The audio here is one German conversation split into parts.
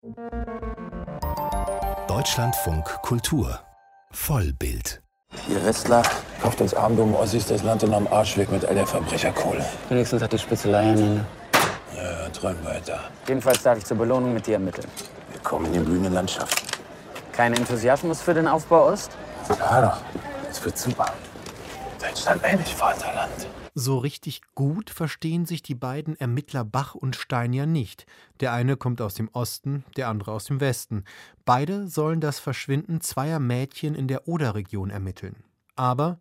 Deutschlandfunk Kultur Vollbild. Ihr Westler kauft uns armdummen Ossis das Land und am Arsch weg mit all der Verbrecherkohle. Wenigstens hat die Spitzelei ein Ende. Ja, träum weiter. Jedenfalls darf ich zur Belohnung mit dir ermitteln. Willkommen in blühenden Landschaften. Kein Enthusiasmus für den Aufbau Ost? Ja doch, es wird super. Deutschland endlich Vaterland. So richtig gut verstehen sich die beiden Ermittler Bach und Stein ja nicht. Der eine kommt aus dem Osten, der andere aus dem Westen. Beide sollen das Verschwinden zweier Mädchen in der Oderregion ermitteln. Aber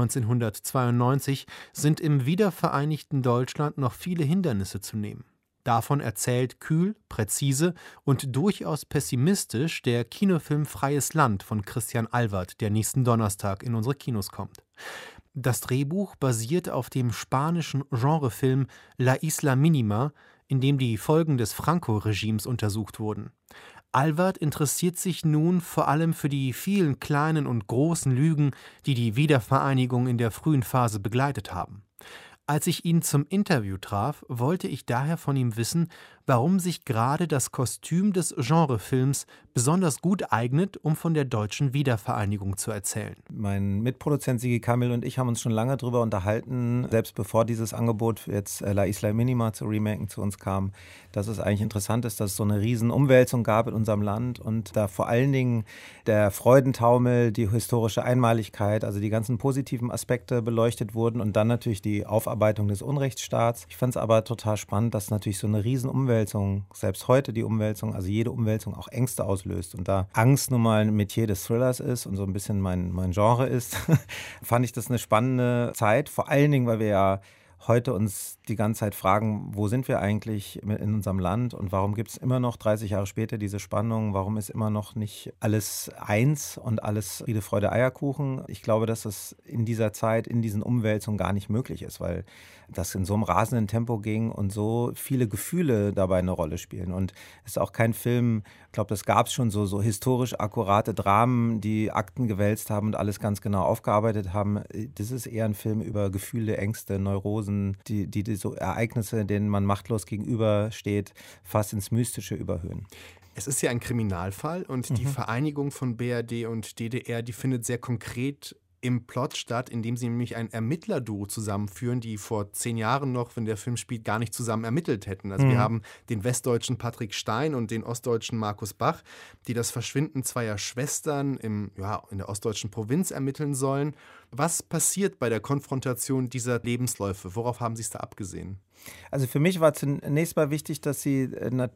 1992 sind im wiedervereinigten Deutschland noch viele Hindernisse zu nehmen. Davon erzählt kühl, präzise und durchaus pessimistisch der Kinofilm Freies Land von Christian Alward, der nächsten Donnerstag in unsere Kinos kommt. Das Drehbuch basiert auf dem spanischen Genrefilm La Isla Mínima, in dem die Folgen des Franco-Regimes untersucht wurden. Alward interessiert sich nun vor allem für die vielen kleinen und großen Lügen, die die Wiedervereinigung in der frühen Phase begleitet haben. Als ich ihn zum Interview traf, wollte ich daher von ihm wissen, warum sich gerade das Kostüm des Genrefilms besonders gut eignet, um von der deutschen Wiedervereinigung zu erzählen. Mein Mitproduzent Sigi Kamil und ich haben uns schon lange darüber unterhalten, selbst bevor dieses Angebot jetzt La Isla Mínima zu remaken zu uns kam, dass es eigentlich interessant ist, dass es so eine riesen Umwälzung gab in unserem Land und da vor allen Dingen der Freudentaumel, die historische Einmaligkeit, also die ganzen positiven Aspekte beleuchtet wurden und dann natürlich die Aufarbeitung des Unrechtsstaats. Ich fand es aber total spannend, dass natürlich so eine riesen Umwälzung, selbst heute die Umwälzung, also jede Umwälzung auch Ängste auslöst. Und da Angst nun mal ein Metier des Thrillers ist und so ein bisschen mein Genre ist, fand ich das eine spannende Zeit. Vor allen Dingen, weil wir ja heute uns die ganze Zeit fragen, wo sind wir eigentlich in unserem Land und warum gibt es immer noch 30 Jahre später diese Spannung, warum ist immer noch nicht alles eins und alles Friede, Freude, Eierkuchen. Ich glaube, dass das in dieser Zeit, in diesen Umwälzungen gar nicht möglich ist, weil das in so einem rasenden Tempo ging und so viele Gefühle dabei eine Rolle spielen. Und es ist auch kein Film, ich glaube, das gab es schon so historisch akkurate Dramen, die Akten gewälzt haben und alles ganz genau aufgearbeitet haben. Das ist eher ein Film über Gefühle, Ängste, Neurosen, die so Ereignisse, denen man machtlos gegenübersteht, fast ins Mystische überhöhen. Es ist ja ein Kriminalfall und die Vereinigung von BRD und DDR, die findet sehr konkret im Plot statt, indem sie nämlich ein Ermittlerduo zusammenführen, die vor 10 Jahren noch, wenn der Film spielt, gar nicht zusammen ermittelt hätten. Also wir haben den westdeutschen Patrick Stein und den ostdeutschen Markus Bach, die das Verschwinden zweier Schwestern in der ostdeutschen Provinz ermitteln sollen. Was passiert bei der Konfrontation dieser Lebensläufe? Worauf haben Sie es da abgesehen? Also für mich war zunächst mal wichtig, dass sie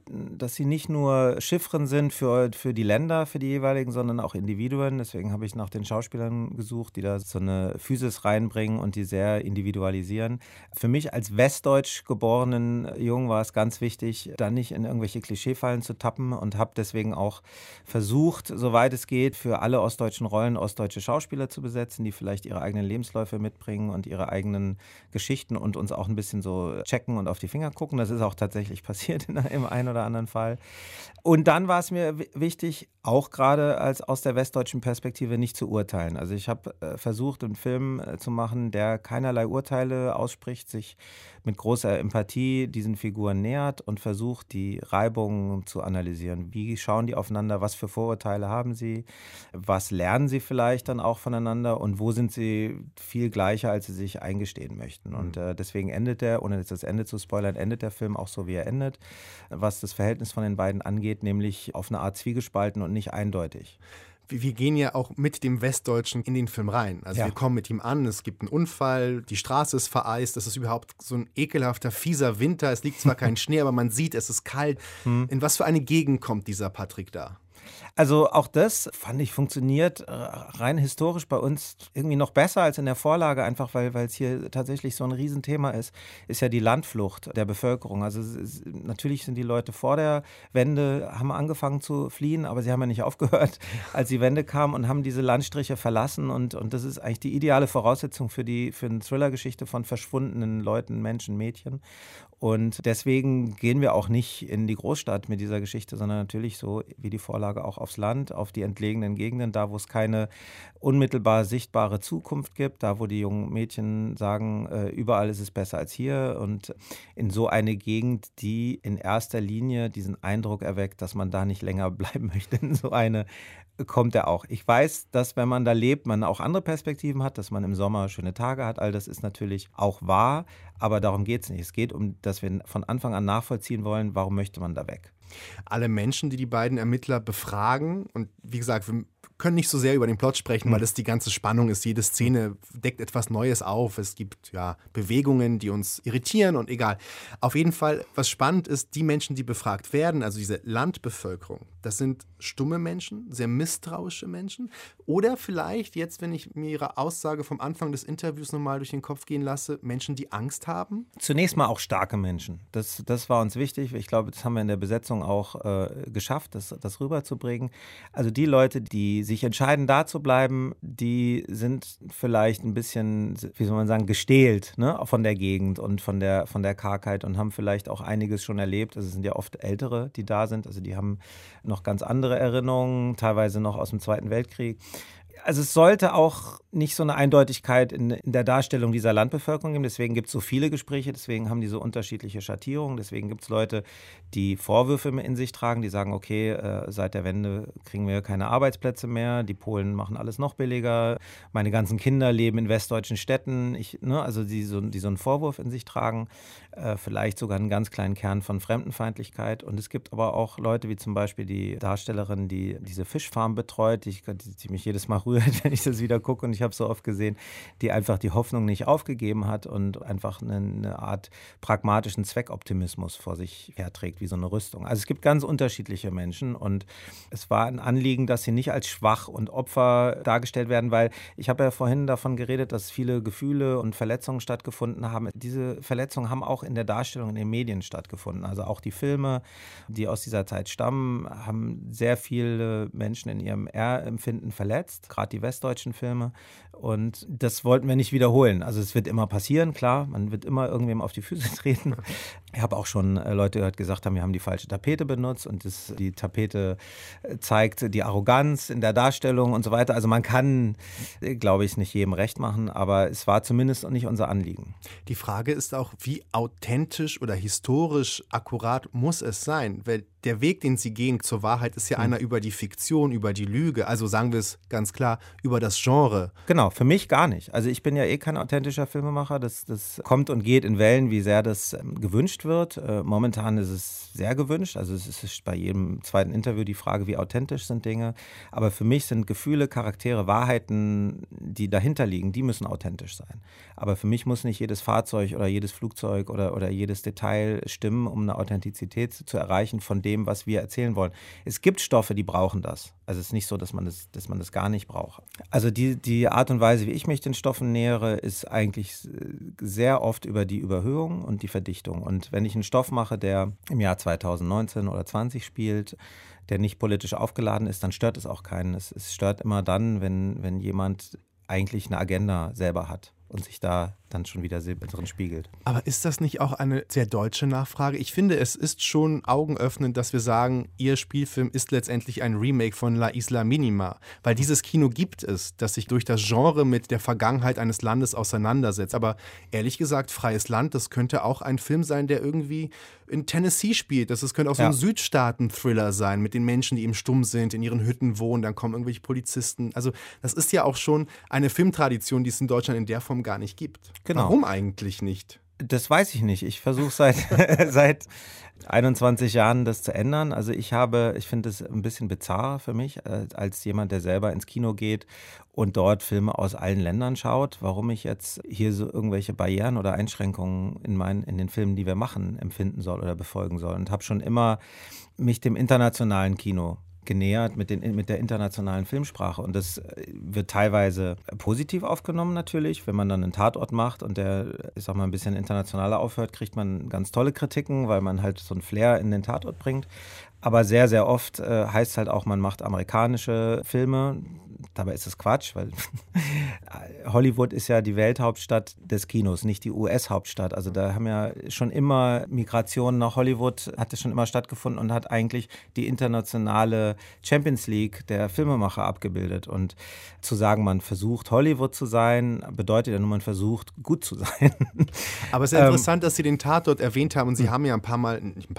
nicht nur Chiffren sind für die Länder, für die jeweiligen, sondern auch Individuen. Deswegen habe ich nach den Schauspielern gesucht, die da so eine Physis reinbringen und die sehr individualisieren. Für mich als westdeutsch geborenen Jungen war es ganz wichtig, da nicht in irgendwelche Klischeefallen zu tappen und habe deswegen auch versucht, soweit es geht, für alle ostdeutschen Rollen ostdeutsche Schauspieler zu besetzen, die vielleicht ihre eigenen Lebensläufe mitbringen und ihre eigenen Geschichten und uns auch ein bisschen so checken und auf die Finger gucken. Das ist auch tatsächlich passiert im einen oder anderen Fall. Und dann war es mir wichtig, auch gerade aus der westdeutschen Perspektive nicht zu urteilen. Also ich habe versucht, einen Film zu machen, der keinerlei Urteile ausspricht, sich mit großer Empathie diesen Figuren nähert und versucht, die Reibungen zu analysieren. Wie schauen die aufeinander? Was für Vorurteile haben sie? Was lernen sie vielleicht dann auch voneinander? Und wo sind sie viel gleicher, als sie sich eingestehen möchten? Und deswegen endet der, ohne jetzt das Ende zu spoilern, endet der Film auch so, wie er endet, was das Verhältnis von den beiden angeht, nämlich auf eine Art zwiegespalten und nicht eindeutig. Wir gehen ja auch mit dem Westdeutschen in den Film rein. Also wir kommen mit ihm an, es gibt einen Unfall, die Straße ist vereist, es ist überhaupt so ein ekelhafter, fieser Winter. Es liegt zwar kein Schnee, aber man sieht, es ist kalt. In was für eine Gegend kommt dieser Patrick da? Also auch das, fand ich, funktioniert rein historisch bei uns irgendwie noch besser als in der Vorlage, einfach weil es hier tatsächlich so ein Riesenthema ist ja die Landflucht der Bevölkerung. Also natürlich sind die Leute vor der Wende, haben angefangen zu fliehen, aber sie haben ja nicht aufgehört, als die Wende kam und haben diese Landstriche verlassen und das ist eigentlich die ideale Voraussetzung für eine Thriller-Geschichte von verschwundenen Leuten, Menschen, Mädchen. Und deswegen gehen wir auch nicht in die Großstadt mit dieser Geschichte, sondern natürlich so, wie die Vorlage Auge auch aufs Land, auf die entlegenen Gegenden, da wo es keine unmittelbar sichtbare Zukunft gibt, da wo die jungen Mädchen sagen, überall ist es besser als hier, und in so eine Gegend, die in erster Linie diesen Eindruck erweckt, dass man da nicht länger bleiben möchte. In so eine kommt er auch. Ich weiß, dass wenn man da lebt, man auch andere Perspektiven hat, dass man im Sommer schöne Tage hat. All das ist natürlich auch wahr, aber darum geht es nicht. Es geht um, dass wir von Anfang an nachvollziehen wollen, warum möchte man da weg. Alle Menschen, die beiden Ermittler befragen, und wie gesagt, wir können nicht so sehr über den Plot sprechen, weil das die ganze Spannung ist. Jede Szene deckt etwas Neues auf. Es gibt Bewegungen, die uns irritieren und egal. Auf jeden Fall, was spannend ist, die Menschen, die befragt werden, also diese Landbevölkerung, das sind stumme Menschen, sehr misstrauische Menschen. Oder vielleicht jetzt, wenn ich mir Ihre Aussage vom Anfang des Interviews nochmal durch den Kopf gehen lasse, Menschen, die Angst haben? Zunächst mal auch starke Menschen. Das war uns wichtig. Ich glaube, das haben wir in der Besetzung auch geschafft, das rüberzubringen. Also die Leute, die sich entscheiden, da zu bleiben, die sind vielleicht ein bisschen, wie soll man sagen, gestählt, ne, von der Gegend und von der Kargheit, und haben vielleicht auch einiges schon erlebt. Also es sind ja oft Ältere, die da sind. Also die haben noch ganz andere Erinnerungen, teilweise noch aus dem Zweiten Weltkrieg. Also es sollte auch nicht so eine Eindeutigkeit in der Darstellung dieser Landbevölkerung geben. Deswegen gibt es so viele Gespräche, deswegen haben die so unterschiedliche Schattierungen. Deswegen gibt es Leute, die Vorwürfe in sich tragen, die sagen, okay, seit der Wende kriegen wir keine Arbeitsplätze mehr, die Polen machen alles noch billiger, meine ganzen Kinder leben in westdeutschen Städten. Also die so einen Vorwurf in sich tragen, vielleicht sogar einen ganz kleinen Kern von Fremdenfeindlichkeit. Und es gibt aber auch Leute, wie zum Beispiel die Darstellerin, die diese Fischfarm betreut, die mich jedes Mal rührt, wenn ich das wieder gucke, und ich habe es so oft gesehen, die einfach die Hoffnung nicht aufgegeben hat und einfach eine Art pragmatischen Zweckoptimismus vor sich herträgt, wie so eine Rüstung. Also es gibt ganz unterschiedliche Menschen, und es war ein Anliegen, dass sie nicht als schwach und Opfer dargestellt werden, weil ich habe ja vorhin davon geredet, dass viele Gefühle und Verletzungen stattgefunden haben. Diese Verletzungen haben auch in der Darstellung in den Medien stattgefunden. Also auch die Filme, die aus dieser Zeit stammen, haben sehr viele Menschen in ihrem Empfinden verletzt, gerade die westdeutschen Filme. Und das wollten wir nicht wiederholen. Also es wird immer passieren, klar, man wird immer irgendwem auf die Füße treten. Ich habe auch schon Leute gehört, gesagt haben, wir haben die falsche Tapete benutzt, und die Tapete zeigt die Arroganz in der Darstellung und so weiter. Also man kann, glaube ich, nicht jedem recht machen, aber es war zumindest nicht unser Anliegen. Die Frage ist auch, wie authentisch oder historisch akkurat muss es sein? Weil der Weg, den Sie gehen zur Wahrheit, ist ja einer über die Fiktion, über die Lüge. Also sagen wir es ganz klar, über das Genre. Genau, für mich gar nicht. Also ich bin ja kein authentischer Filmemacher. Das kommt und geht in Wellen, wie sehr das gewünscht wird. Momentan ist es sehr gewünscht. Also es ist bei jedem zweiten Interview die Frage, wie authentisch sind Dinge. Aber für mich sind Gefühle, Charaktere, Wahrheiten, die dahinter liegen, die müssen authentisch sein. Aber für mich muss nicht jedes Fahrzeug oder jedes Flugzeug oder jedes Detail stimmen, um eine Authentizität zu erreichen von dem, was wir erzählen wollen. Es gibt Stoffe, die brauchen das. Also es ist nicht so, dass man das gar nicht braucht. Also die Art und Weise, wie ich mich den Stoffen nähere, ist eigentlich sehr oft über die Überhöhung und die Verdichtung. Und wenn ich einen Stoff mache, der im Jahr 2019 oder 20 spielt, der nicht politisch aufgeladen ist, dann stört es auch keinen. Es stört immer dann, wenn jemand eigentlich eine Agenda selber hat und sich da dann schon wieder drin spiegelt. Aber ist das nicht auch eine sehr deutsche Nachfrage? Ich finde, es ist schon augenöffnend, dass wir sagen, Ihr Spielfilm ist letztendlich ein Remake von La Isla Minima. Weil dieses Kino gibt es, das sich durch das Genre mit der Vergangenheit eines Landes auseinandersetzt. Aber ehrlich gesagt, Freies Land, das könnte auch ein Film sein, der irgendwie in Tennessee spielt. Das könnte auch so ein Südstaaten-Thriller sein, mit den Menschen, die eben stumm sind, in ihren Hütten wohnen, dann kommen irgendwelche Polizisten. Also das ist ja auch schon eine Filmtradition, die es in Deutschland in der Form gar nicht gibt. Genau. Warum eigentlich nicht? Das weiß ich nicht. Ich versuche seit 21 Jahren das zu ändern. Also ich finde es ein bisschen bizarr für mich, als jemand, der selber ins Kino geht und dort Filme aus allen Ländern schaut, warum ich jetzt hier so irgendwelche Barrieren oder Einschränkungen in den Filmen, die wir machen, empfinden soll oder befolgen soll. Und habe schon immer mich dem internationalen Kino genähert mit der internationalen Filmsprache. Und das wird teilweise positiv aufgenommen natürlich. Wenn man dann einen Tatort macht und der, ich sag mal, ein bisschen internationaler aufhört, kriegt man ganz tolle Kritiken, weil man halt so einen Flair in den Tatort bringt. Aber sehr, sehr oft heißt es halt auch, man macht amerikanische Filme. dabei ist es Quatsch, weil Hollywood ist ja die Welthauptstadt des Kinos, nicht die US-Hauptstadt. Also da haben ja schon immer Migration nach Hollywood, hat es schon immer stattgefunden und hat eigentlich die internationale Champions League der Filmemacher abgebildet. Und zu sagen, man versucht Hollywood zu sein, bedeutet ja nur, man versucht gut zu sein. Aber es ist ja interessant, dass Sie den Tatort erwähnt haben und Sie haben ja ein paar Mal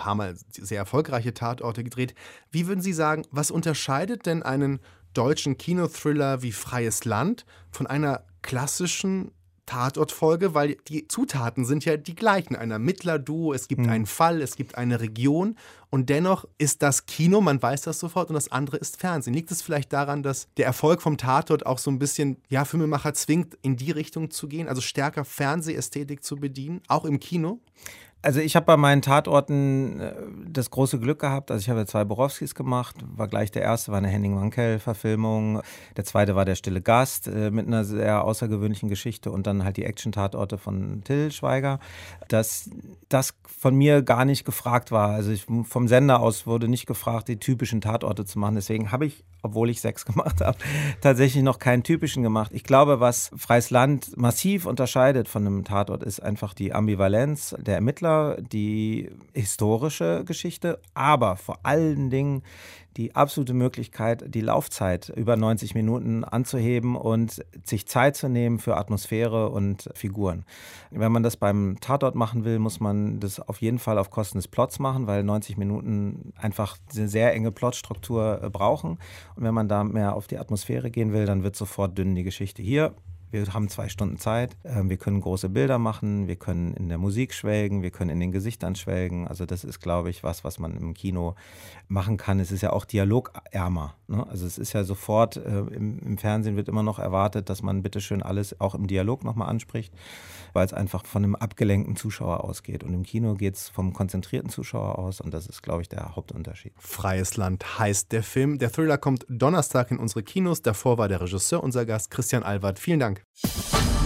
sehr erfolgreiche Tatorte gedreht. Wie würden Sie sagen, was unterscheidet denn einen deutschen Kinothriller wie Freies Land von einer klassischen Tatortfolge? Weil die Zutaten sind ja die gleichen. Ein Ermittlerduo, es gibt einen Fall, es gibt eine Region und dennoch ist das Kino, man weiß das sofort, und das andere ist Fernsehen. Liegt es vielleicht daran, dass der Erfolg vom Tatort auch so ein bisschen, ja, Filmemacher zwingt, in die Richtung zu gehen, also stärker Fernsehästhetik zu bedienen, auch im Kino? Also ich habe bei meinen Tatorten das große Glück gehabt, also ich habe 2 Borowskis gemacht, war gleich der erste, war eine Henning-Mankell-Verfilmung, der zweite war Der stille Gast mit einer sehr außergewöhnlichen Geschichte und dann halt die Action-Tatorte von Till Schweiger, dass das von mir gar nicht gefragt war, also vom Sender aus wurde nicht gefragt, die typischen Tatorte zu machen, deswegen habe ich, obwohl ich 6 gemacht habe, tatsächlich noch keinen typischen gemacht. Ich glaube, was Freies Land massiv unterscheidet von einem Tatort, ist einfach die Ambivalenz der Ermittler, die historische Geschichte, aber vor allen Dingen die absolute Möglichkeit, die Laufzeit über 90 Minuten anzuheben und sich Zeit zu nehmen für Atmosphäre und Figuren. Wenn man das beim Tatort machen will, muss man das auf jeden Fall auf Kosten des Plots machen, weil 90 Minuten einfach eine sehr enge Plotstruktur brauchen. Und wenn man da mehr auf die Atmosphäre gehen will, dann wird sofort dünn die Geschichte. Hier, wir haben 2 Stunden Zeit, wir können große Bilder machen, wir können in der Musik schwelgen, wir können in den Gesichtern schwelgen. Also das ist, glaube ich, was man im Kino machen kann. Es ist ja auch dialogärmer, ne? Also es ist ja sofort, im Fernsehen wird immer noch erwartet, dass man bitteschön alles auch im Dialog nochmal anspricht, weil es einfach von einem abgelenkten Zuschauer ausgeht. Und im Kino geht es vom konzentrierten Zuschauer aus und das ist, glaube ich, der Hauptunterschied. Freies Land heißt der Film. Der Thriller kommt Donnerstag in unsere Kinos. Davor war der Regisseur unser Gast, Christian Alward. Vielen Dank.